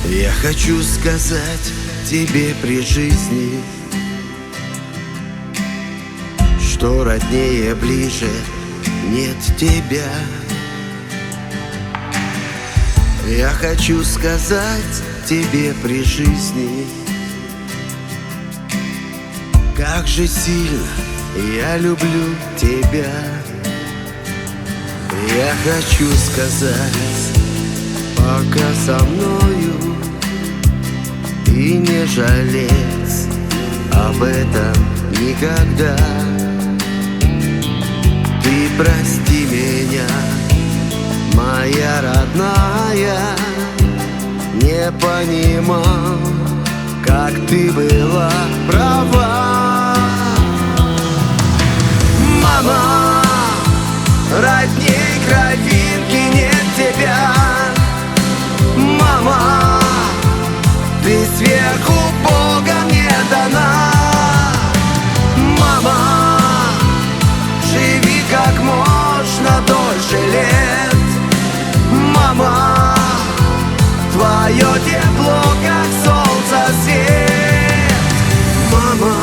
Я хочу сказать тебе при жизни, что роднее ближе нет тебя. Я хочу сказать тебе при жизни, как же сильно я люблю тебя. Я хочу сказать, пока со мною, и не жалеть об этом никогда. Ты прости меня, моя родная, не понимал, как ты была права. Мама, родней кровинки нет тебя. Мама, ты сверху Бога мне дана. Мама, живи как можно дольше лет. Мама, твое тепло, как солнце свет. Мама,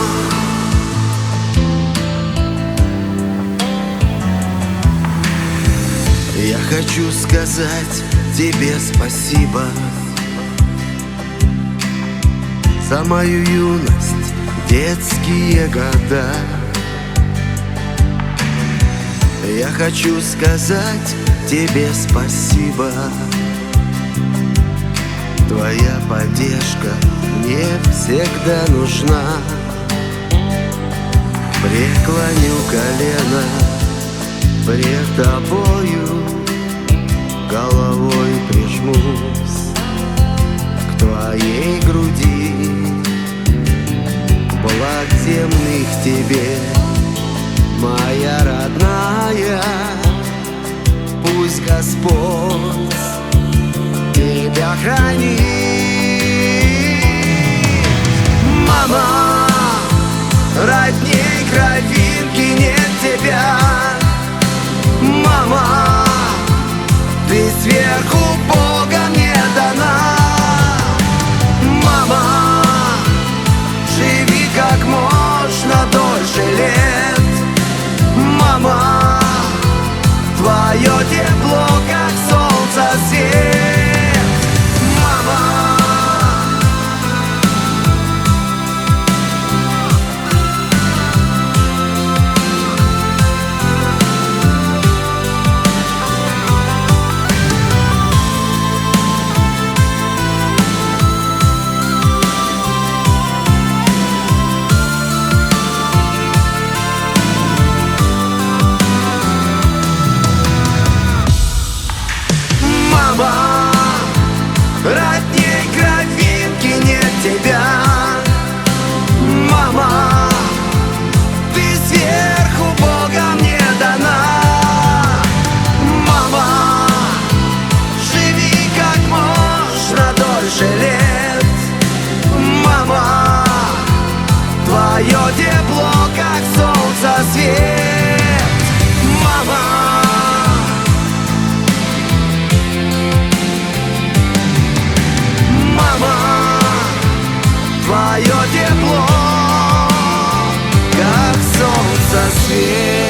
я хочу сказать тебе спасибо за мою юность, детские года. Я хочу сказать тебе спасибо. Твоя поддержка мне всегда нужна. Преклоню колено пред тобою, головой прижмусь к твоей груди. Благ земных тебе, моя родная, пусть Господь тебя хранит. Мама, родней кровинки нет тебя. Мама, ты сверху Бога мне дана. Мама, живи как можно дольше лет. Мама, твое тепло, как солнце свет. Мама, родней кровинки нет тебя. Мама, ты сверху Бога мне дана. Мама, живи как можно дольше лет. Мама, твое тепло, как солнце свет. Мама, твое тепло, как солнце свет.